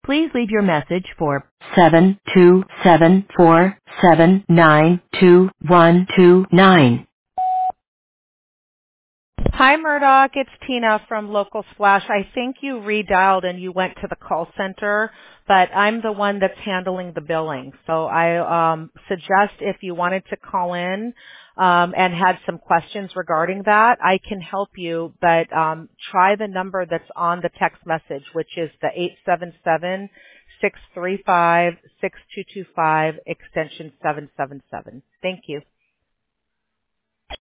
Please leave your message for 72747922129. Hi, Murdoch. It's Tina from Local Splash. I think you redialed and you went to the call center, but I'm the one that's handling the billing. So I suggest if you wanted to call in and had some questions regarding that, I can help you, but try the number that's on the text message, which is the 877-635-6225 extension 777. Thank you.